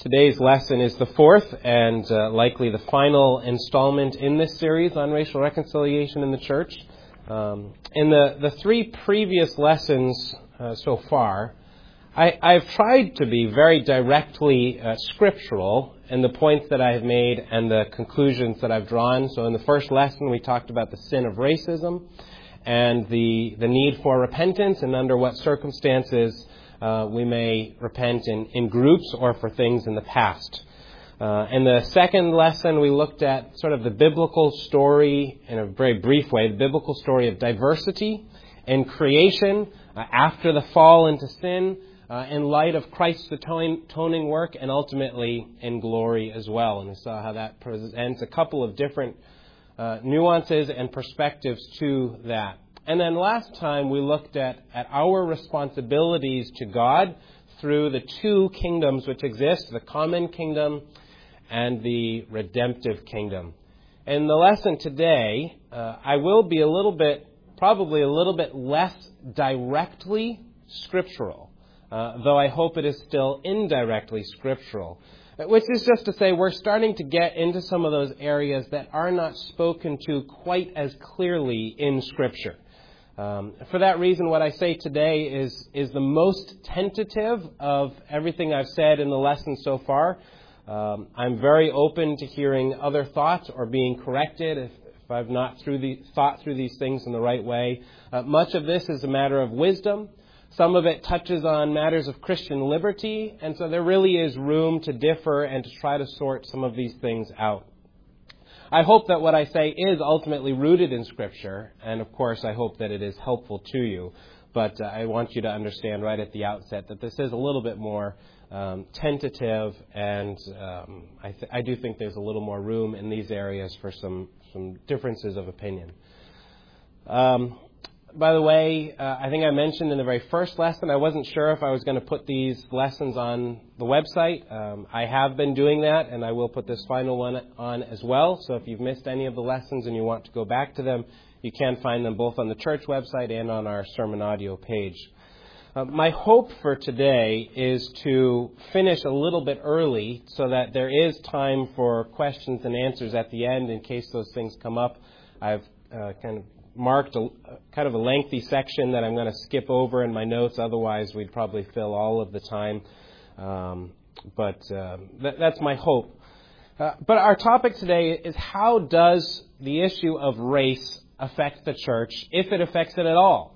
Today's lesson is the fourth and likely the final installment in this series on racial reconciliation in the church. In the three previous lessons so far, I've tried to be very directly scriptural in the points that I have made and the conclusions that I've drawn. So in the first lesson, we talked about the sin of racism and the need for repentance and under what circumstances we may repent in groups or for things in the past. In the second lesson, we looked at sort of the biblical story in a very brief way, the biblical story of diversity in creation after the fall into sin, in light of Christ's atoning work, and ultimately in glory as well. And we saw how that presents a couple of different nuances and perspectives to that. And then last time we looked at our responsibilities to God through the two kingdoms which exist, the common kingdom and the redemptive kingdom. In the lesson today, I will be probably a little bit less directly scriptural, though I hope it is still indirectly scriptural. Which is just to say we're starting to get into some of those areas that are not spoken to quite as clearly in Scripture. For that reason, what I say today is the most tentative of everything I've said in the lesson so far. I'm very open to hearing other thoughts or being corrected if I've not thought through these things in the right way. Much of this is a matter of wisdom. Some of it touches on matters of Christian liberty, and so there really is room to differ and to try to sort some of these things out. I hope that what I say is ultimately rooted in Scripture, and of course I hope that it is helpful to you, but I want you to understand right at the outset that this is a little bit more tentative, and I do think there's a little more room in these areas for some differences of opinion. By the way, I think I mentioned in the very first lesson, I wasn't sure if I was going to put these lessons on the website. I have been doing that, and I will put this final one on as well. So if you've missed any of the lessons and you want to go back to them, you can find them both on the church website and on our sermon audio page. My hope for today is to finish a little bit early so that there is time for questions and answers at the end in case those things come up. I've kind of marked a lengthy section that I'm going to skip over in my notes. Otherwise, we'd probably fill all of the time. But that's my hope. But our topic today is how does the issue of race affect the church, if it affects it at all?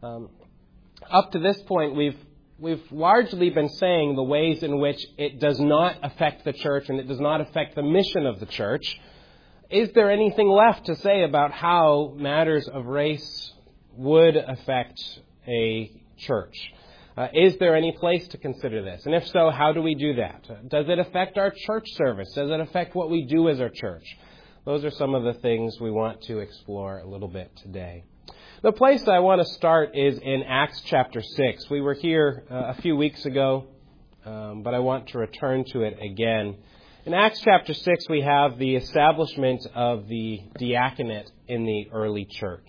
Up to this point, we've largely been saying the ways in which it does not affect the church and it does not affect the mission of the church. Is there anything left to say about how matters of race would affect a church? Is there any place to consider this? And if so, how do we do that? Does it affect our church service? Does it affect what we do as our church? Those are some of the things we want to explore a little bit today. The place I want to start is in Acts chapter 6. We were here a few weeks ago, but I want to return to it again. In Acts chapter 6, we have the establishment of the diaconate in the early church.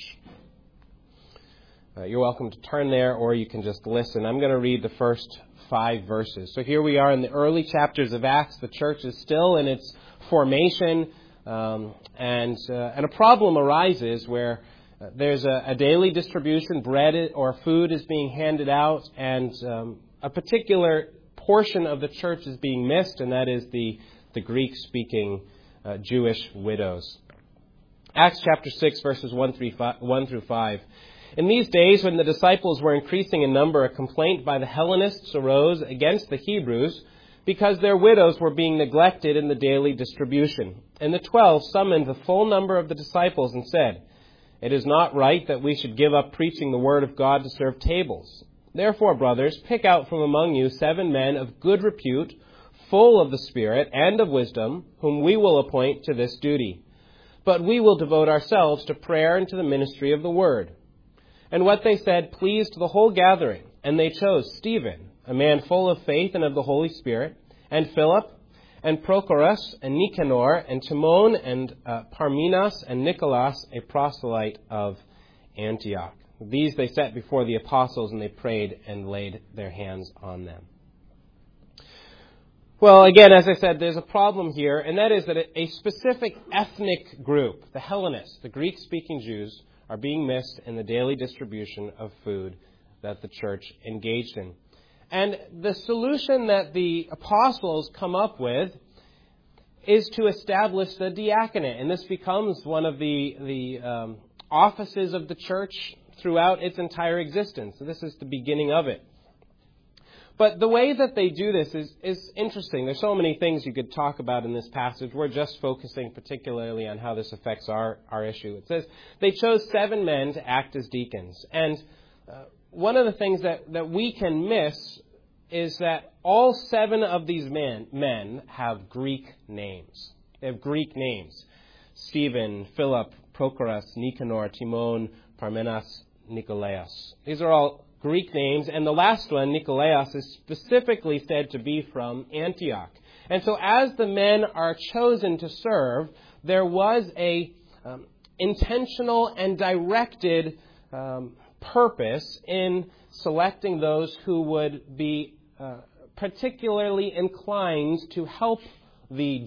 You're welcome to turn there, or you can just listen. I'm going to read the first 5 verses. So here we are in the early chapters of Acts. The church is still in its formation, and a problem arises where there's a daily distribution, bread or food is being handed out, and a particular portion of the church is being missed, and that is the Greek-speaking Jewish widows. Acts chapter 6, verses 1 through 5. In these days, when the disciples were increasing in number, a complaint by the Hellenists arose against the Hebrews because their widows were being neglected in the daily distribution. And the 12 summoned the full number of the disciples and said, "It is not right that we should give up preaching the word of God to serve tables. Therefore, brothers, pick out from among you 7 men of good repute, full of the Spirit and of wisdom, whom we will appoint to this duty. But we will devote ourselves to prayer and to the ministry of the word." And what they said pleased the whole gathering, and they chose Stephen, a man full of faith and of the Holy Spirit, and Philip, and Prochorus, and Nicanor, and Timon, and Parmenas, and Nicholas, a proselyte of Antioch. These they set before the apostles, and they prayed and laid their hands on them. Well, again, as I said, there's a problem here, and that is that a specific ethnic group, the Hellenists, the Greek-speaking Jews, are being missed in the daily distribution of food that the church engaged in. And the solution that the apostles come up with is to establish the diaconate, and this becomes one of the offices of the church throughout its entire existence. So this is the beginning of it. But the way that they do this is interesting. There's so many things you could talk about in this passage. We're just focusing particularly on how this affects our issue. It says they chose 7 men to act as deacons. And one of the things that we can miss is that all 7 of these men have Greek names. They have Greek names. Stephen, Philip, Prochorus, Nicanor, Timon, Parmenas, Nicolaus. These are all Greek names, and the last one, Nicolaus, is specifically said to be from Antioch. And so as the men are chosen to serve, there was a intentional and directed purpose in selecting those who would be particularly inclined to help the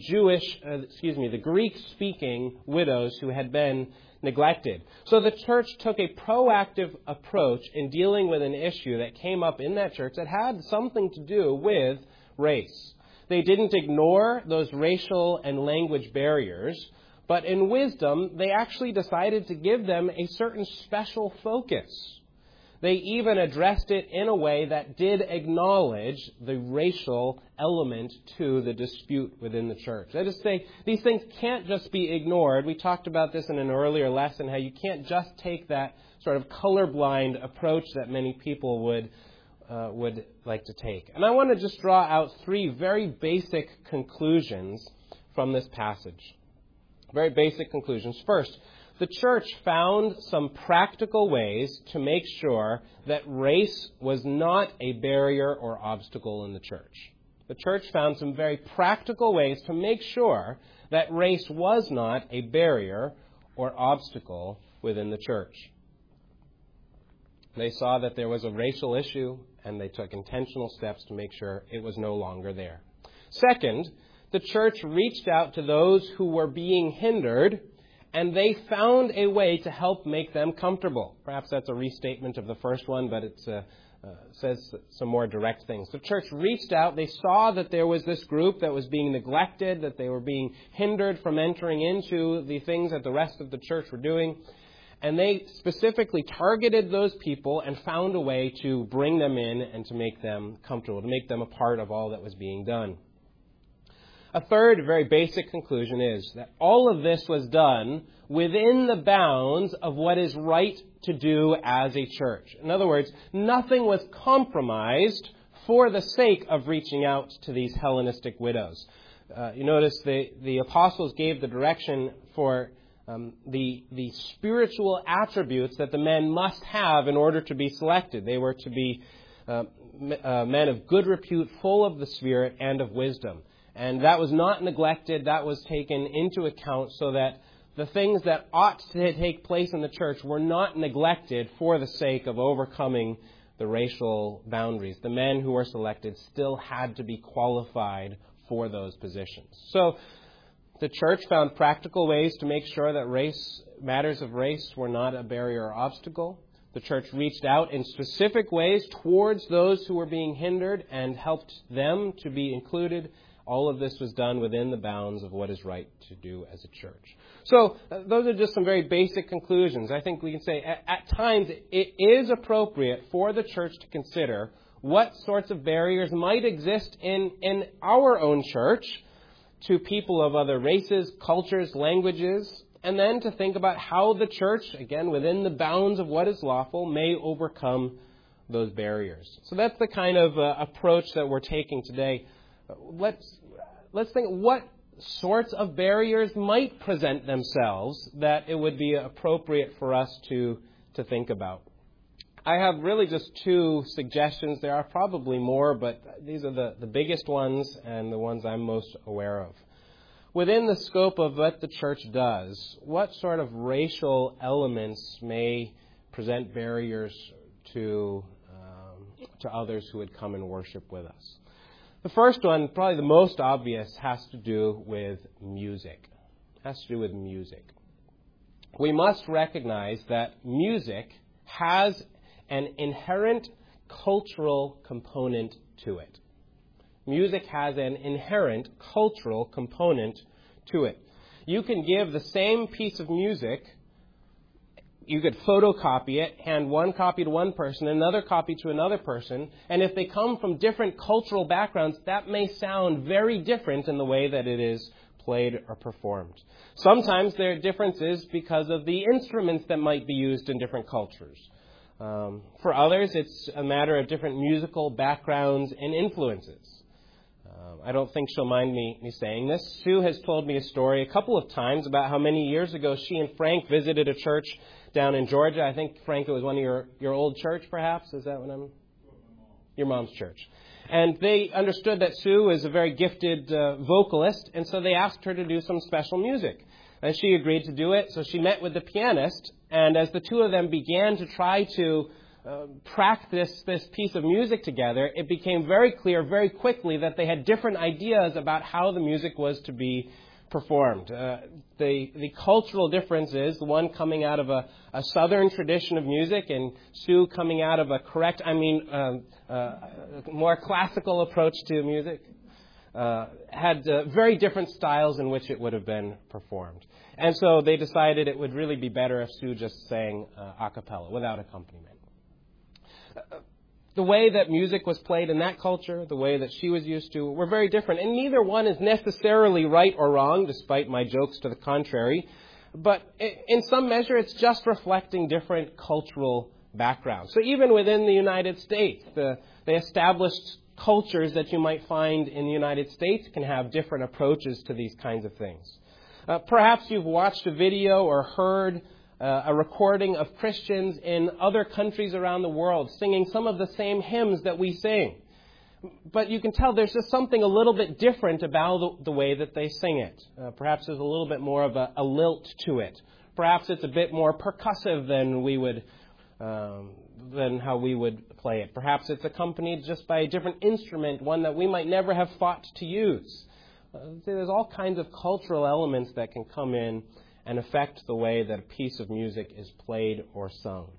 the Greek-speaking widows who had been neglected. So the church took a proactive approach in dealing with an issue that came up in that church that had something to do with race. They didn't ignore those racial and language barriers, but in wisdom, they actually decided to give them a certain special focus. They even addressed it in a way that did acknowledge the racial element to the dispute within the church. That is to say, these things can't just be ignored. We talked about this in an earlier lesson, how you can't just take that sort of colorblind approach that many people would like to take. And I want to just draw out 3 very basic conclusions from this passage. Very basic conclusions. First, the church found some practical ways to make sure that race was not a barrier or obstacle in the church. The church found some very practical ways to make sure that race was not a barrier or obstacle within the church. They saw that there was a racial issue, and they took intentional steps to make sure it was no longer there. Second, the church reached out to those who were being hindered, and they found a way to help make them comfortable. Perhaps that's a restatement of the first one, but it says some more direct things. The church reached out. They saw that there was this group that was being neglected, that they were being hindered from entering into the things that the rest of the church were doing. And they specifically targeted those people and found a way to bring them in and to make them comfortable, to make them a part of all that was being done. A third very basic conclusion is that all of this was done within the bounds of what is right to do as a church. In other words, nothing was compromised for the sake of reaching out to these Hellenistic widows. You notice the apostles gave the direction for the spiritual attributes that the men must have in order to be selected. They were to be men of good repute, full of the Spirit and of wisdom. And that was not neglected. That was taken into account so that the things that ought to take place in the church were not neglected for the sake of overcoming the racial boundaries. The men who were selected still had to be qualified for those positions. So the church found practical ways to make sure that matters of race were not a barrier or obstacle. The church reached out in specific ways towards those who were being hindered and helped them to be included. All of this was done within the bounds of what is right to do as a church. So those are just some very basic conclusions. I think we can say at times it is appropriate for the church to consider what sorts of barriers might exist in our own church to people of other races, cultures, languages, and then to think about how the church, again, within the bounds of what is lawful, may overcome those barriers. So that's the kind of approach that we're taking today. Let's think what sorts of barriers might present themselves that it would be appropriate for us to think about. I have really just 2 suggestions. There are probably more, but these are the biggest ones and the ones I'm most aware of. Within the scope of what the church does, what sort of racial elements may present barriers to others who would come and worship with us? The first one, probably the most obvious, has to do with music. We must recognize that music has an inherent cultural component to it. Music has an inherent cultural component to it. You can give the same piece of music, you could photocopy it, hand one copy to one person, another copy to another person, and if they come from different cultural backgrounds, that may sound very different in the way that it is played or performed. Sometimes there are differences because of the instruments that might be used in different cultures. For others, it's a matter of different musical backgrounds and influences. I don't think she'll mind me saying this. Sue has told me a story a couple of times about how many years ago she and Frank visited a church down in Georgia. I think, Frank, it was one of your old church, perhaps? Is that what your mom's church. And they understood that Sue is a very gifted vocalist, and so they asked her to do some special music. And she agreed to do it, so she met with the pianist, and as the two of them began to try to practice this piece of music together, it became very clear very quickly that they had different ideas about how the music was to be performed. The cultural differences, the one coming out of a southern tradition of music and Sue coming out of more classical approach to music, had very different styles in which it would have been performed. And so they decided it would really be better if Sue just sang a cappella without accompaniment. The way that music was played in that culture, the way that she was used to, were very different. And neither one is necessarily right or wrong, despite my jokes to the contrary. But in some measure, it's just reflecting different cultural backgrounds. So even within the United States, the established cultures that you might find in the United States can have different approaches to these kinds of things. Perhaps you've watched a video or heard a recording of Christians in other countries around the world singing some of the same hymns that we sing. But you can tell there's just something a little bit different about the way that they sing it. Perhaps there's a little bit more of a lilt to it. Perhaps it's a bit more percussive than how we would play it. Perhaps it's accompanied just by a different instrument, one that we might never have thought to use. There's all kinds of cultural elements that can come in and affect the way that a piece of music is played or sung.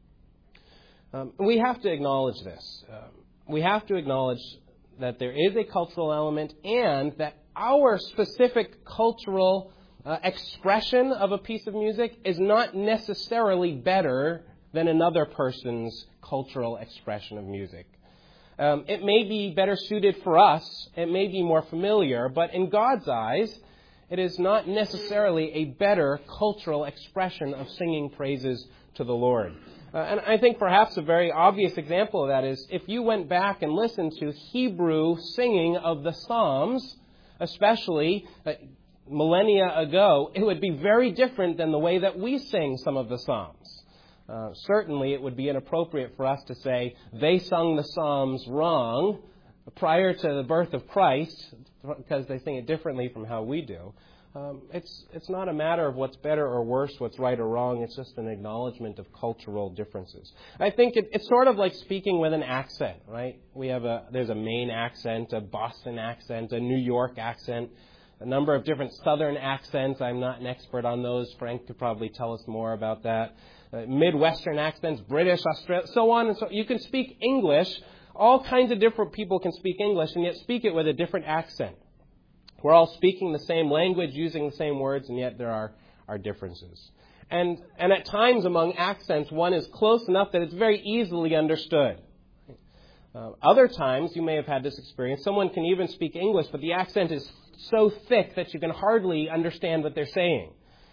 We have to acknowledge this. We have to acknowledge that there is a cultural element and that our specific cultural expression of a piece of music is not necessarily better than another person's cultural expression of music. It may be better suited for us, it may be more familiar, but in God's eyes, it is not necessarily a better cultural expression of singing praises to the Lord. And I think perhaps a very obvious example of that is if you went back and listened to Hebrew singing of the Psalms, especially millennia ago, it would be very different than the way that we sing some of the Psalms. Certainly it would be inappropriate for us to say they sung the Psalms wrong prior to the birth of Christ, because they sing it differently from how we do. It's not a matter of what's better or worse, what's right or wrong. It's just an acknowledgement of cultural differences. I think it's sort of like speaking with an accent, right? There's a Maine accent, a Boston accent, a New York accent, a number of different southern accents. I'm not an expert on those. Frank could probably tell us more about that. Midwestern accents, British, Australian, so on and so on. You can speak English. All kinds of different people can speak English and yet speak it with a different accent. We're all speaking the same language, using the same words, and yet there are differences. And at times among accents, one is close enough that it's very easily understood. Other times, you may have had this experience, someone can even speak English, but the accent is so thick that you can hardly understand what they're saying.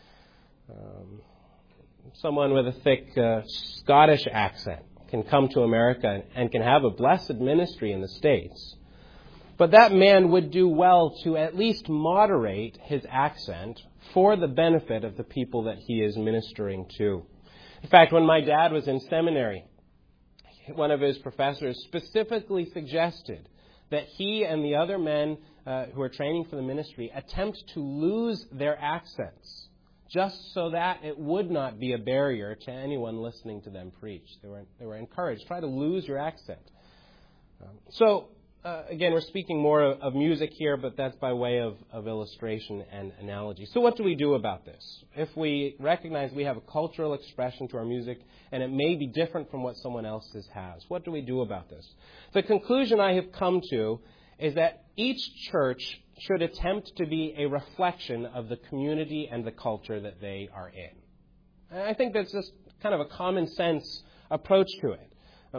Someone with a thick Scottish accent can come to America and can have a blessed ministry in the States. But that man would do well to at least moderate his accent for the benefit of the people that he is ministering to. In fact, when my dad was in seminary, one of his professors specifically suggested that he and the other men who are training for the ministry attempt to lose their accents, just so that it would not be a barrier to anyone listening to them preach. They were encouraged. Try to lose your accent. So again, we're speaking more of music here, but that's by way of illustration and analogy. So what do we do about this? If we recognize we have a cultural expression to our music, and it may be different from what someone else's has, what do we do about this? The conclusion I have come to is that each church should attempt to be a reflection of the community and the culture that they are in. And I think that's just kind of a common sense approach to it.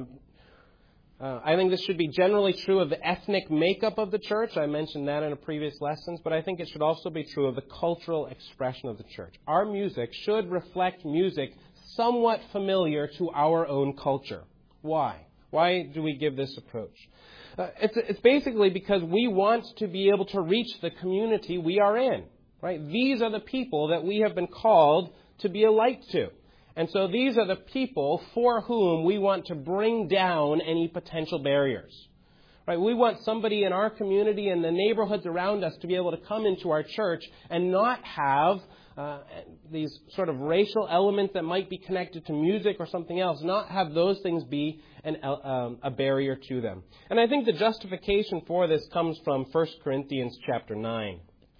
I think this should be generally true of the ethnic makeup of the church. I mentioned that in a previous lessons, but I think it should also be true of the cultural expression of the church. Our music should reflect music somewhat familiar to our own culture. Why? Why do we give this approach? It's basically because we want to be able to reach the community we are in. Right? These are the people that we have been called to be a light to. And so these are the people for whom we want to bring down any potential barriers. Right? We want somebody in our community and the neighborhoods around us to be able to come into our church and not have these sort of racial elements that might be connected to music or something else, not have those things be a barrier to them. And I think the justification for this comes from 1 Corinthians chapter 9.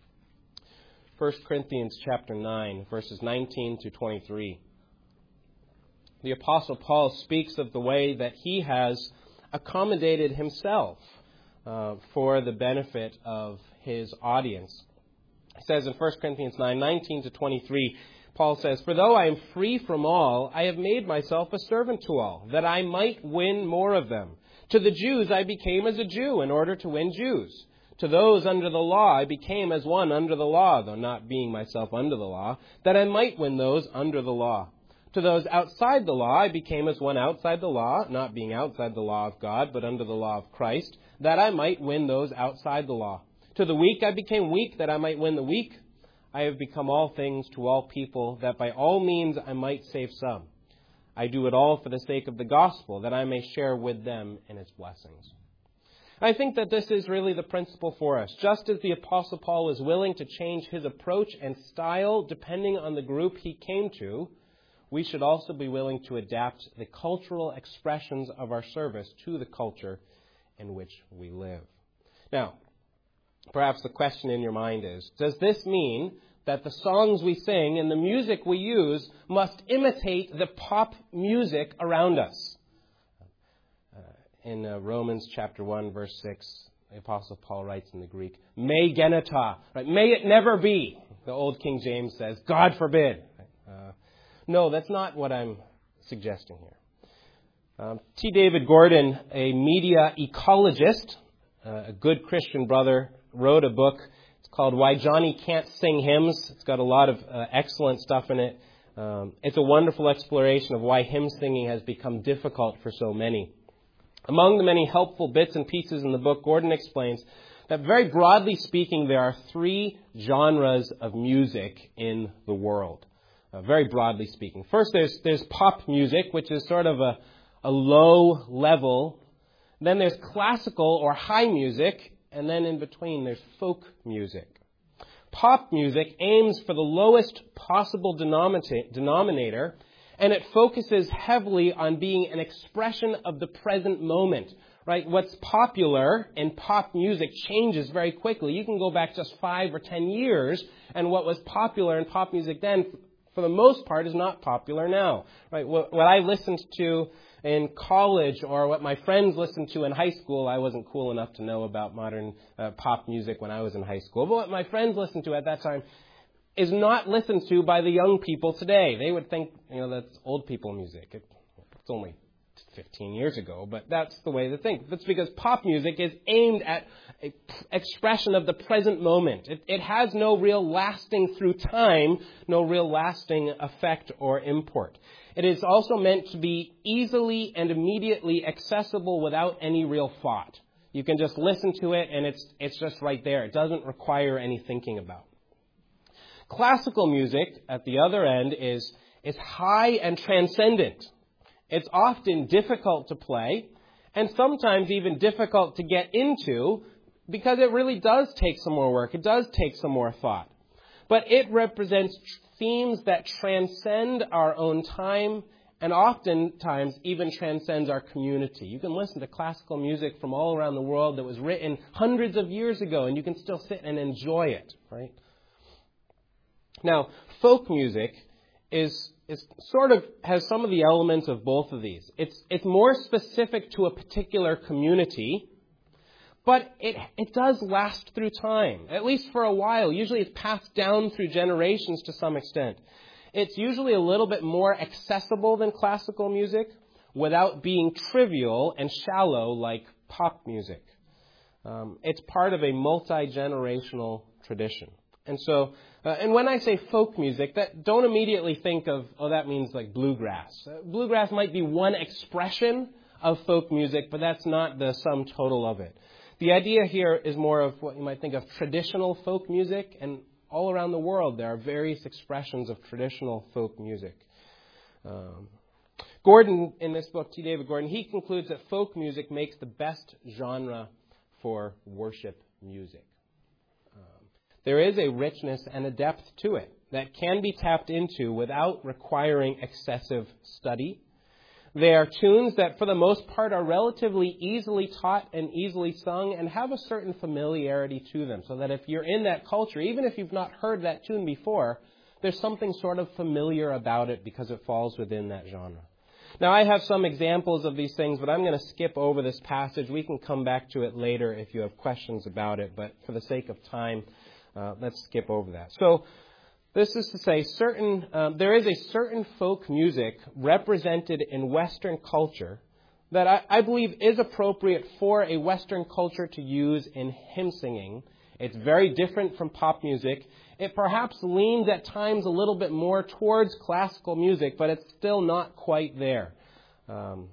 1 Corinthians chapter 9, verses 19 to 23. The Apostle Paul speaks of the way that he has accommodated himself for the benefit of his audience. He says in 1 Corinthians 9, 19 to 23, Paul says, "For though I am free from all, I have made myself a servant to all, that I might win more of them. To the Jews I became as a Jew in order to win Jews. To those under the law I became as one under the law, though not being myself under the law, that I might win those under the law. To those outside the law, I became as one outside the law, not being outside the law of God, but under the law of Christ, that I might win those outside the law. To the weak I became weak, that I might win the weak. I have become all things to all people, that by all means I might save some. I do it all for the sake of the gospel, that I may share with them in its blessings." I think that this is really the principle for us. Just as the Apostle Paul is willing to change his approach and style depending on the group he came to, we should also be willing to adapt the cultural expressions of our service to the culture in which we live. Now, perhaps the question in your mind is, does this mean that the songs we sing and the music we use must imitate the pop music around us? In Romans chapter 1, verse 6, the Apostle Paul writes in the Greek, "Me geneta," right? May it never be. The old King James says, "God forbid." No, that's not what I'm suggesting here. T. David Gordon, a media ecologist, a good Christian brother, wrote a book. It's called Why Johnny Can't Sing Hymns. It's got a lot of excellent stuff in it. It's a wonderful exploration of why hymn singing has become difficult for so many. Among the many helpful bits and pieces in the book, Gordon explains that very broadly speaking, there are three genres of music in the world. Very broadly speaking. First, there's pop music, which is sort of a low level. Then there's classical or high music. And then in between, there's folk music. Pop music aims for the lowest possible denominator, and it focuses heavily on being an expression of the present moment. Right? What's popular in pop music changes very quickly. You can go back just 5 or 10 years, and what was popular in pop music then, for the most part, is not popular now. Right? What I listened to in college or what my friends listened to in high school, I wasn't cool enough to know about modern pop music when I was in high school. But what my friends listened to at that time is not listened to by the young people today. They would think, that's old people music. It's only 15 years ago, but that's the way they think. That's because pop music is aimed at an expression of the present moment. It has no real lasting through time, no real lasting effect or import. It is also meant to be easily and immediately accessible without any real thought. You can just listen to it and it's just right there. It doesn't require any thinking about. Classical music, at the other end, is high and transcendent. It's often difficult to play and sometimes even difficult to get into because it really does take some more work. It does take some more thought. But it represents themes that transcend our own time and oftentimes even transcends our community. You can listen to classical music from all around the world that was written hundreds of years ago, and you can still sit and enjoy it, right? Now, folk music is sort of has some of the elements of both of these. It's more specific to a particular community, but it does last through time, at least for a while. Usually it's passed down through generations to some extent. It's usually a little bit more accessible than classical music without being trivial and shallow like pop music. It's part of a multi-generational tradition. And so, and when I say folk music, don't immediately think of, that means like bluegrass. Bluegrass might be one expression of folk music, but that's not the sum total of it. The idea here is more of what you might think of traditional folk music, and all around the world there are various expressions of traditional folk music. Gordon, in this book, T. David Gordon, he concludes that folk music makes the best genre for worship music. There is a richness and a depth to it that can be tapped into without requiring excessive study. They are tunes that, for the most part, are relatively easily taught and easily sung and have a certain familiarity to them, so that if you're in that culture, even if you've not heard that tune before, there's something sort of familiar about it because it falls within that genre. Now, I have some examples of these things, but I'm going to skip over this passage. We can come back to it later if you have questions about it, but for the sake of time, let's skip over that. So, this is to say, there is a certain folk music represented in Western culture that I believe is appropriate for a Western culture to use in hymn singing. It's very different from pop music. It perhaps leans at times a little bit more towards classical music, but it's still not quite there. The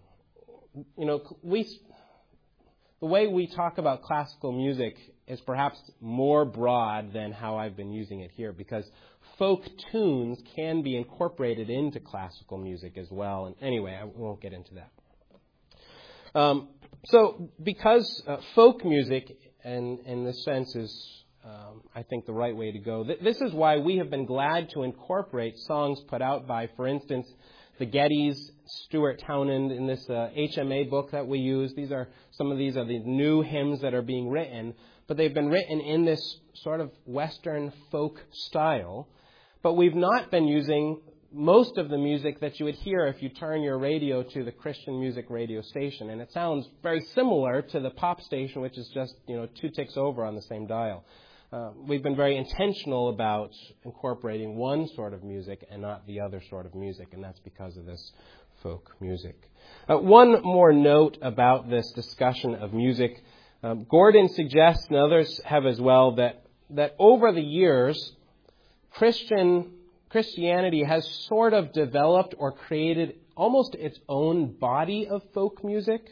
way we talk about classical music is perhaps more broad than how I've been using it here, because folk tunes can be incorporated into classical music as well. And anyway, I won't get into that. So because folk music, in this sense, is, I think, the right way to go, this is why we have been glad to incorporate songs put out by, for instance, the Gettys, Stuart Townend, in this HMA book that we use. Some of these are the new hymns that are being written, but they've been written in this sort of Western folk style. But we've not been using most of the music that you would hear if you turn your radio to the Christian music radio station. And it sounds very similar to the pop station, which is just, 2 ticks over on the same dial. We've been very intentional about incorporating one sort of music and not the other sort of music, and that's because of this folk music. One more note about this discussion of music. Gordon suggests, and others have as well, that over the years, Christianity has sort of developed or created almost its own body of folk music.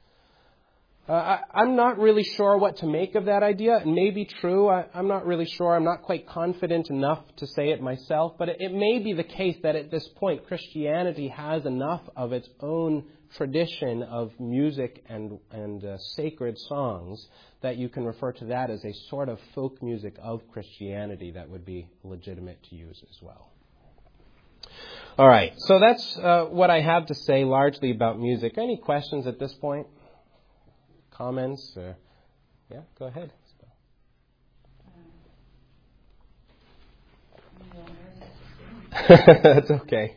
I'm not really sure what to make of that idea. It may be true. I'm not really sure. I'm not quite confident enough to say it myself. But it may be the case that at this point Christianity has enough of its own tradition of music and sacred songs that you can refer to that as a sort of folk music of Christianity that would be legitimate to use as well. All right, so that's what I have to say largely about music. Any questions at this point? Comments? Yeah, go ahead. That's okay.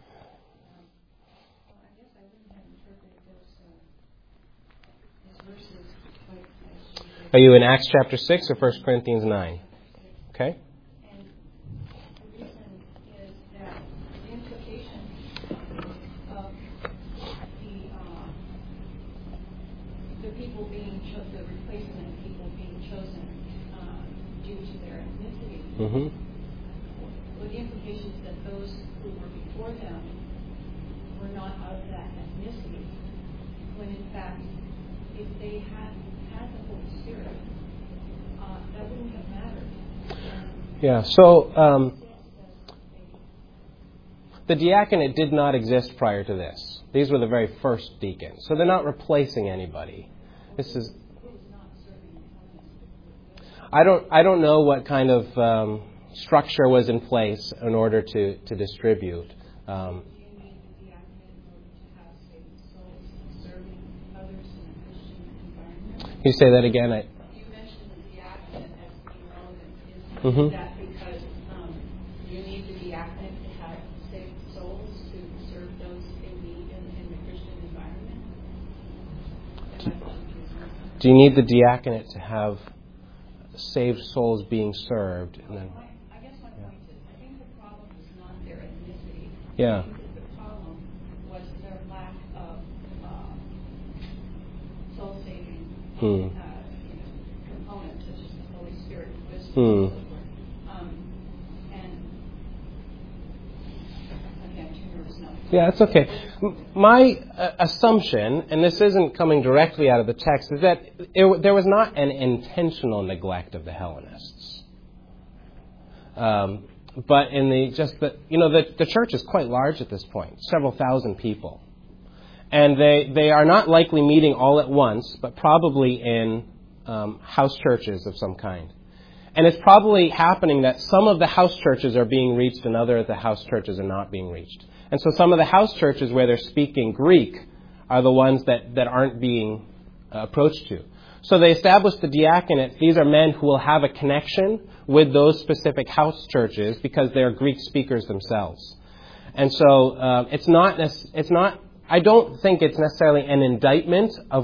Are you in Acts chapter 6 or 1 Corinthians 9? Okay. And the reason is that the implication of the people being chosen, the replacement people being chosen due to their ethnicity, well, the implication is that those who were before them were not of that ethnicity, when in fact, if they had the Holy Spirit, that wouldn't have mattered. Yeah, so the diaconate did not exist prior to this. These were the very first deacons. So they're not replacing anybody. This is. I don't know what kind of structure was in place in order to distribute. Can you say that again? You mentioned the diaconate as being relevant. Is that because you need the diaconate to have saved souls to serve those in need in the Christian environment? Do you need the diaconate to have saved souls being served? And then, I guess my point is, I think the problem was not their ethnicity. Yeah. I think that the problem was their lack of soul-saving components, such as the Holy Spirit, wisdom, and so forth. And okay, I'm too nervous now. Yeah, it's okay. My assumption, and this isn't coming directly out of the text, is that there was not an intentional neglect of the Hellenists. But in the church is quite large at this point, several thousand people. And they are not likely meeting all at once, but probably in house churches of some kind. And it's probably happening that some of the house churches are being reached and other of the house churches are not being reached. And so some of the house churches where they're speaking Greek are the ones that aren't being approached to. So they established the diaconate. These are men who will have a connection with those specific house churches because they're Greek speakers themselves. And so it's not. I don't think it's necessarily an indictment of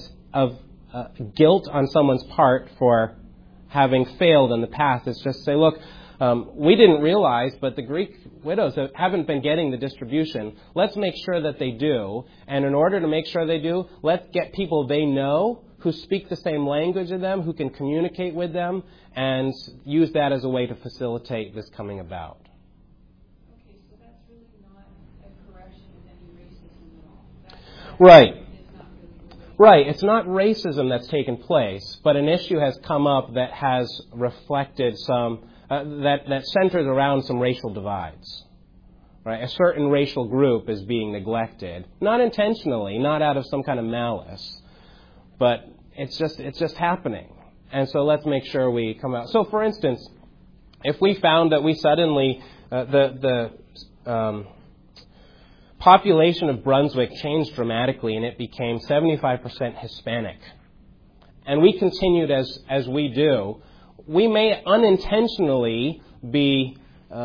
guilt on someone's part for having failed in the past. It's just say, look, we didn't realize, but the Greek widows haven't been getting the distribution. Let's make sure that they do. And in order to make sure they do, let's get people they know who speak the same language as them, who can communicate with them, and use that as a way to facilitate this coming about. Okay, so that's really not a correction of any racism at all. Right. It's not really related. Right. It's not racism that's taken place, but an issue has come up that has reflected some, that centers around some racial divides. Right? A certain racial group is being neglected, not intentionally, not out of some kind of malice, but it's just happening. And so let's make sure we come out. So, for instance, if we found that we suddenly, the population of Brunswick changed dramatically and it became 75% Hispanic, and we continued as we do, we may unintentionally be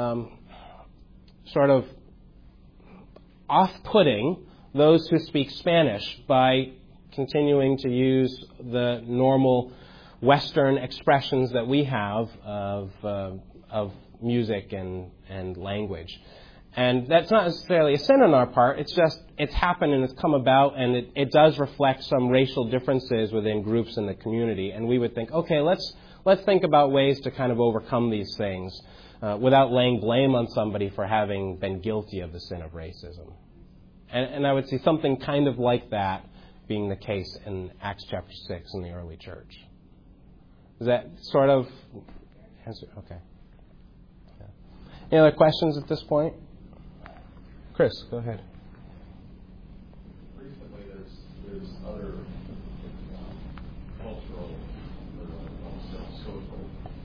sort of off-putting those who speak Spanish by continuing to use the normal Western expressions that we have of music and language. And that's not necessarily a sin on our part. It's happened and it's come about, and it does reflect some racial differences within groups in the community. And we would think, okay, let's think about ways to kind of overcome these things without laying blame on somebody for having been guilty of the sin of racism. And I would see something kind of like that being the case in Acts chapter 6 in the early church. Is that sort of answer? Okay. Yeah. Any other questions at this point? Chris, go ahead. Recently, there's other cultural or social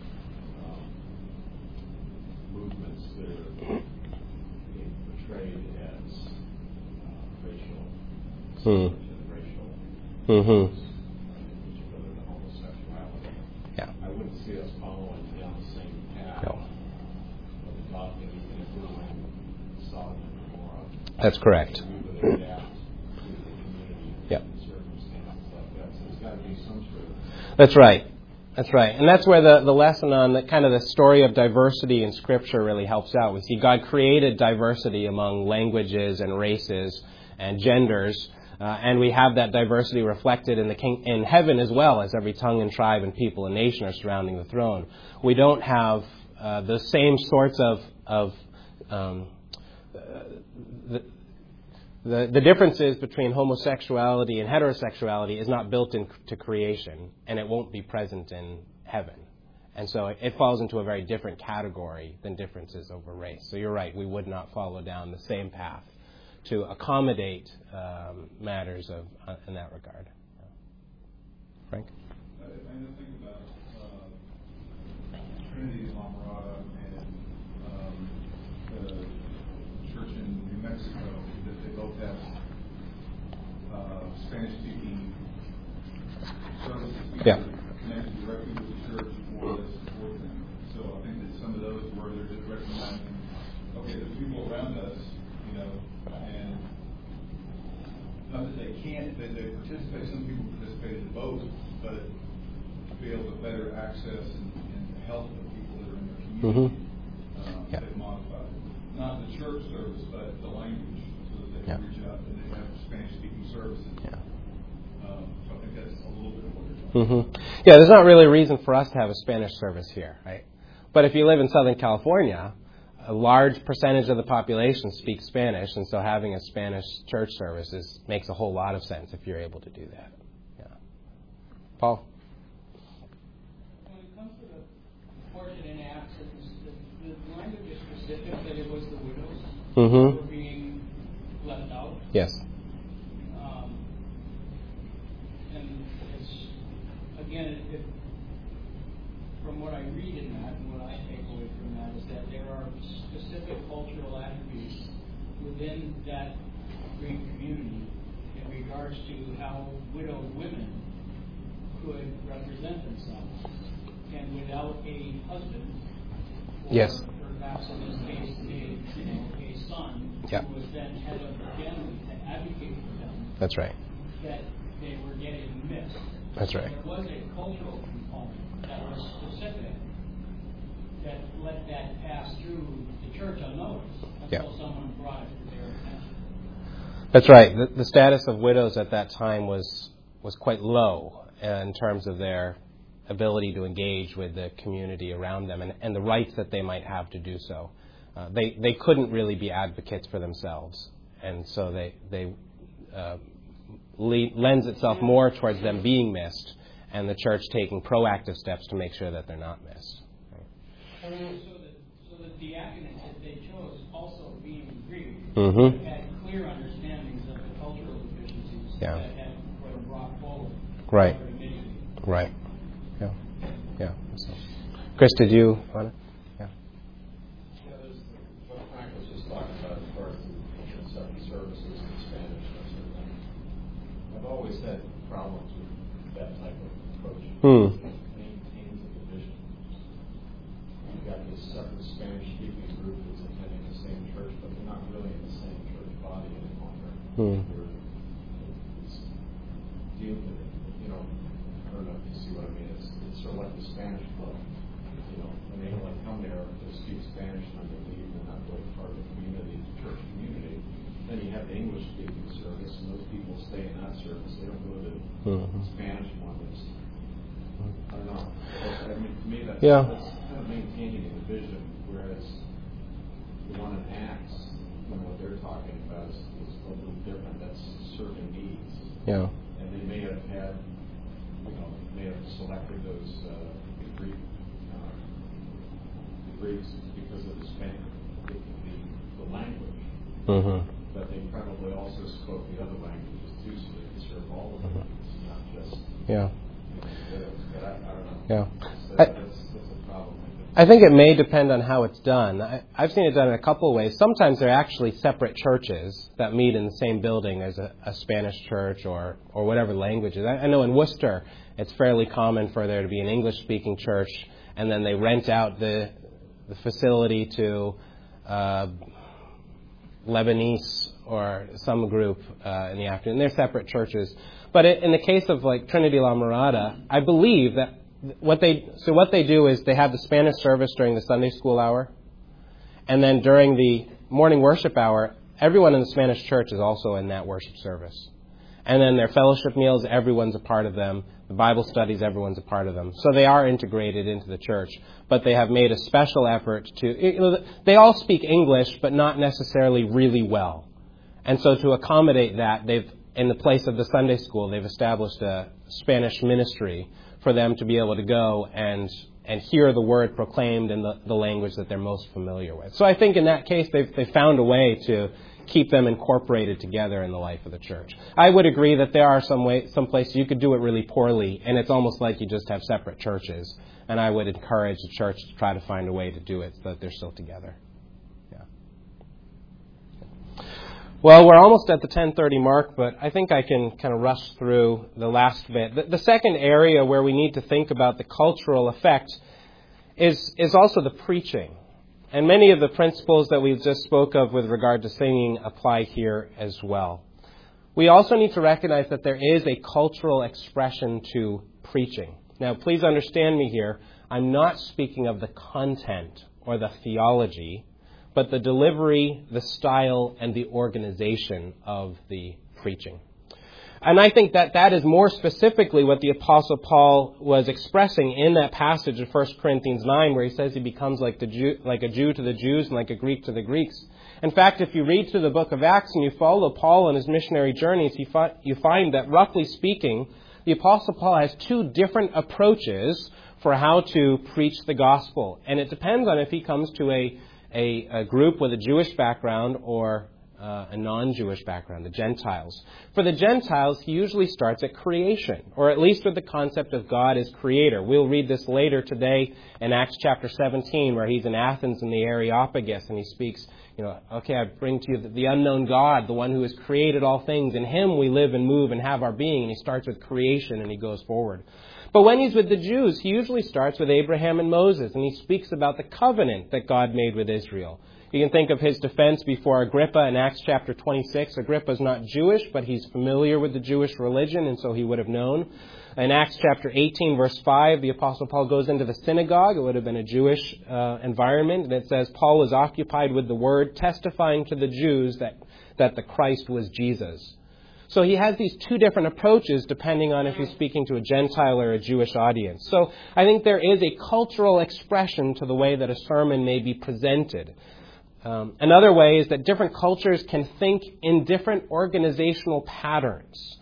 movements that are being portrayed as racial. Mm-hmm. Particularly the homosexuality. Yeah. I wouldn't see us following down the same path No. of adopting even if we're doing Sodom and Gomorrah. That's correct. We would adapt to the community Yep. and circumstances like that. So there's got to be some sort of... That's right. That's right. And that's where the lesson on the kind of the story of diversity in Scripture really helps out. We see God created diversity among languages and races and genders. And we have that diversity reflected in heaven as well, as every tongue and tribe and people and nation are surrounding the throne. We don't have the same sorts of the differences between homosexuality and heterosexuality is not built into creation, and it won't be present in heaven. And so it falls into a very different category than differences over race. So you're right, we would not follow down the same path to accommodate matters in that regard. Frank? I just think about Trinity La Mirada and the church in New Mexico, that they both have Spanish-speaking services Yeah. connected directly with the church or that support them. So I think that some of those where they're just recognizing, okay, there's people around us, and not that they can't, they participate, some people participate in both, but to be able to better access and help the people that are in their community, they've modified it. Not the church service, but the language, so that they can reach out and they have Spanish-speaking services. Yeah. So I think that's a little bit of what they're talking about. Yeah, there's not really a reason for us to have a Spanish service here, right? But if you live in Southern California, a large percentage of the population speaks Spanish, and so having a Spanish church service makes a whole lot of sense if you're able to do that. Yeah. Paul? When it comes to the portion in Acts, the language is specific that it was the widows who were being left out. Yes. And it's, again, from what I read in that and what I take away from that is that there are specific cultural attributes within that Greek community in regards to how widowed women could represent themselves. And without a husband, or perhaps in this case a son, who was then head of the family to advocate for them. That's right. That they were getting missed. That's right. There was a cultural component that was specific that let that pass through the church unnoticed until someone brought it to their attention. That's right. The status of widows at that time was quite low in terms of their ability to engage with the community around them and the rights that they might have to do so. They couldn't really be advocates for themselves, and so they lends itself more towards them being missed and the church taking proactive steps to make sure that they're not missed. So that the acronyms that they chose, also being Greek, had clear understandings of the cultural deficiencies that were brought forward. Right. Right. Yeah. So, Chris, did you want to? There's what Frank was just talking about as far as the separate services in Spanish and that sort of thing. I've always had problems with that type of approach. It maintains a division. You've got this separate Spanish-speaking group that's attending the same church, but they're not really in the same church body any longer. It's dealing with it. I don't know if you see what I mean. It's sort of like the Spanish club. When they come there to speak Spanish and they leave, they're not really part of the community, the church community. Then you have the English-speaking service, and those people stay in that service. They don't go to the Spanish one. I don't know. I mean, to me, that's kind of maintaining a division, whereas the one in Acts, what they're talking about is a little different. That's serving needs. Yeah. And they may have had, may have selected those Greeks because of the Spanish, the language. But they probably also spoke the other languages too, so they could serve all of them. It's not just widows. But I don't know. That's a problem. I think it may depend on how it's done. I've seen it done in a couple of ways. Sometimes they're actually separate churches that meet in the same building as a Spanish church or whatever language is. I know in Worcester it's fairly common for there to be an English-speaking church, and then they rent out the facility to Lebanese or some group in the afternoon. They're separate churches. But in the case of like Trinity La Mirada, I believe that what they do is they have the Spanish service during the Sunday school hour, and then during the morning worship hour, everyone in the Spanish church is also in that worship service. And then their fellowship meals, everyone's a part of them. The Bible studies, everyone's a part of them. So they are integrated into the church, but they have made a special effort to... They all speak English, but not necessarily really well. And so to accommodate that, in the place of the Sunday school, they've established a Spanish ministry for them to be able to go and hear the word proclaimed in the language that they're most familiar with. So I think in that case, they've found a way to keep them incorporated together in the life of the church. I would agree that there are some places you could do it really poorly, and it's almost like you just have separate churches. And I would encourage the church to try to find a way to do it so that they're still together. Yeah. Well, we're almost at the 10:30 mark, but I think I can kind of rush through the last bit. The second area where we need to think about the cultural effect is also the preaching. And many of the principles that we've just spoke of with regard to singing apply here as well. We also need to recognize that there is a cultural expression to preaching. Now, please understand me here. I'm not speaking of the content or the theology, but the delivery, the style, and the organization of the preaching. And I think that is more specifically what the Apostle Paul was expressing in that passage of 1 Corinthians 9, where he says he becomes like a Jew to the Jews and like a Greek to the Greeks. In fact, if you read through the book of Acts and you follow Paul on his missionary journeys, you find that, roughly speaking, the Apostle Paul has two different approaches for how to preach the gospel. And it depends on if he comes to a group with a Jewish background or a non-Jewish background, the Gentiles. For the Gentiles, he usually starts at creation, or at least with the concept of God as creator. We'll read this later today in Acts chapter 17, where he's in Athens in the Areopagus, and he speaks, okay, I bring to you the unknown God, the one who has created all things. In him we live and move and have our being. And he starts with creation and he goes forward. But when he's with the Jews, he usually starts with Abraham and Moses, and he speaks about the covenant that God made with Israel. You can think of his defense before Agrippa in Acts chapter 26. Agrippa's not Jewish, but he's familiar with the Jewish religion, and so he would have known. In Acts chapter 18, verse 5, the Apostle Paul goes into the synagogue. It would have been a Jewish environment, and it says, Paul was occupied with the word, testifying to the Jews that the Christ was Jesus. So he has these two different approaches depending on if he's speaking to a Gentile or a Jewish audience. So I think there is a cultural expression to the way that a sermon may be presented. Another way is that different cultures can think in different organizational patterns.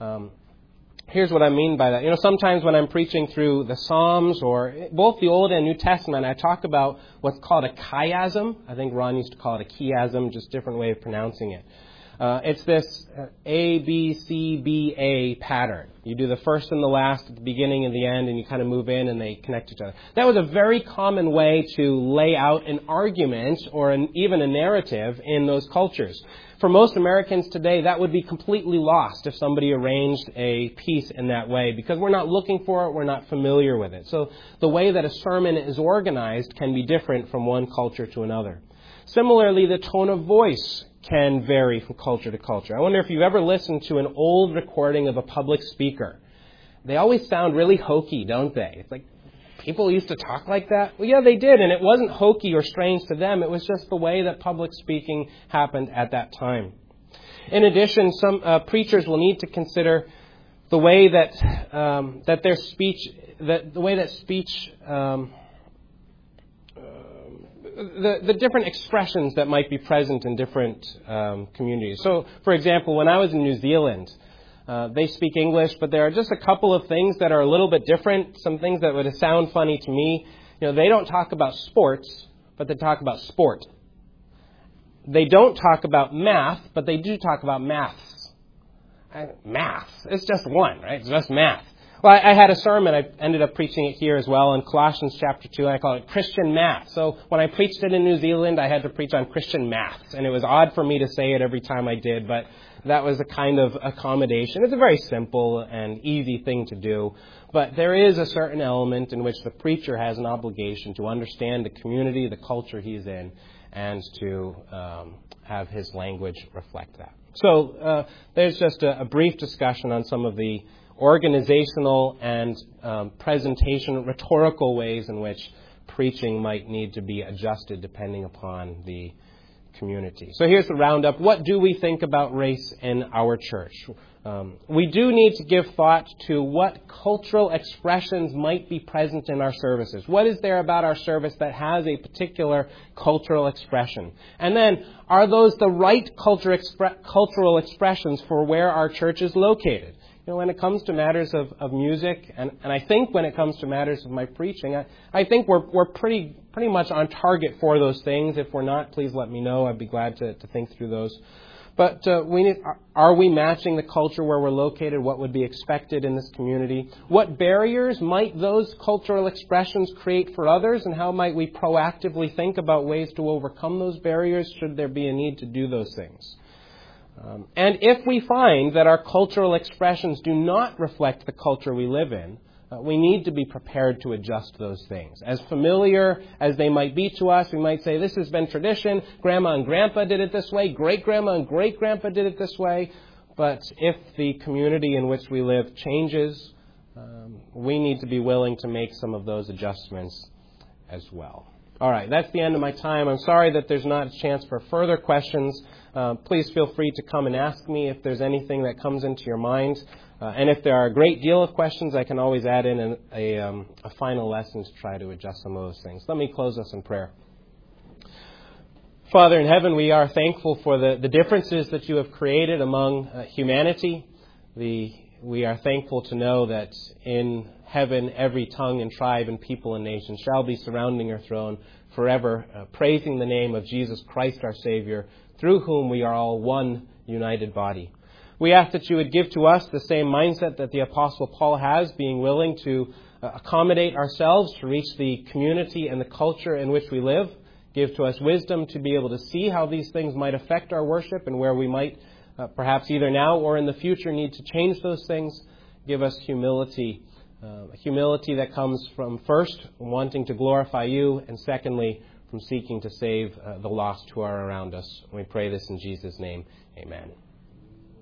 Here's what I mean by that. Sometimes when I'm preaching through the Psalms or both the Old and New Testament, I talk about what's called a chiasm. I think Ron used to call it a chiasm, just a different way of pronouncing it. It's this A, B, C, B, A pattern. You do the first and the last at the beginning and the end, and you kind of move in and they connect each other. That was a very common way to lay out an argument or even a narrative in those cultures. For most Americans today, that would be completely lost if somebody arranged a piece in that way, because we're not looking for it, we're not familiar with it. So the way that a sermon is organized can be different from one culture to another. Similarly, the tone of voice can vary from culture to culture. I wonder if you've ever listened to an old recording of a public speaker. They always sound really hokey, don't they? It's like, people used to talk like that? Well, yeah, they did, and it wasn't hokey or strange to them. It was just the way that public speaking happened at that time. In addition, some preachers will need to consider the way that their speech, the different expressions that might be present in different communities. So, for example, when I was in New Zealand, they speak English, but there are just a couple of things that are a little bit different, some things that would sound funny to me. They don't talk about sports, but they talk about sport. They don't talk about math, but they do talk about maths. Maths. It's just one, right? It's just math. Well, I had a sermon. I ended up preaching it here as well in Colossians chapter 2. I call it Christian math. So when I preached it in New Zealand, I had to preach on Christian maths. And it was odd for me to say it every time I did, but that was a kind of accommodation. It's a very simple and easy thing to do. But there is a certain element in which the preacher has an obligation to understand the community, the culture he's in, and to have his language reflect that. So there's just a brief discussion on some of the organizational and presentation, rhetorical ways in which preaching might need to be adjusted depending upon the community. So here's the roundup. What do we think about race in our church? We do need to give thought to what cultural expressions might be present in our services. What is there about our service that has a particular cultural expression? And then, are those the right cultural expressions for where our church is located? When it comes to matters of music, and I think when it comes to matters of my preaching, I think we're pretty much on target for those things. If we're not, please let me know. I'd be glad to think through those. But are we matching the culture where we're located? What would be expected in this community? What barriers might those cultural expressions create for others? And how might we proactively think about ways to overcome those barriers should there be a need to do those things? And if we find that our cultural expressions do not reflect the culture we live in, we need to be prepared to adjust those things. As familiar as they might be to us, we might say, this has been tradition. Grandma and Grandpa did it this way. Great-grandma and great-grandpa did it this way. But if the community in which we live changes, we need to be willing to make some of those adjustments as well. All right, that's the end of my time. I'm sorry that there's not a chance for further questions. Please feel free to come and ask me if there's anything that comes into your mind. And if there are a great deal of questions, I can always add in a final lesson to try to adjust some of those things. Let me close us in prayer. Father in heaven, we are thankful for the differences that you have created among humanity. We are thankful to know that in heaven, every tongue and tribe and people and nation shall be surrounding your throne forever, praising the name of Jesus Christ our Savior, through whom we are all one united body. We ask that you would give to us the same mindset that the Apostle Paul has, being willing to accommodate ourselves to reach the community and the culture in which we live. Give to us wisdom to be able to see how these things might affect our worship and where we might perhaps either now or in the future need to change those things. Give us humility, humility that comes from first wanting to glorify you, and secondly from seeking to save the lost who are around us. We pray this in Jesus' name. Amen.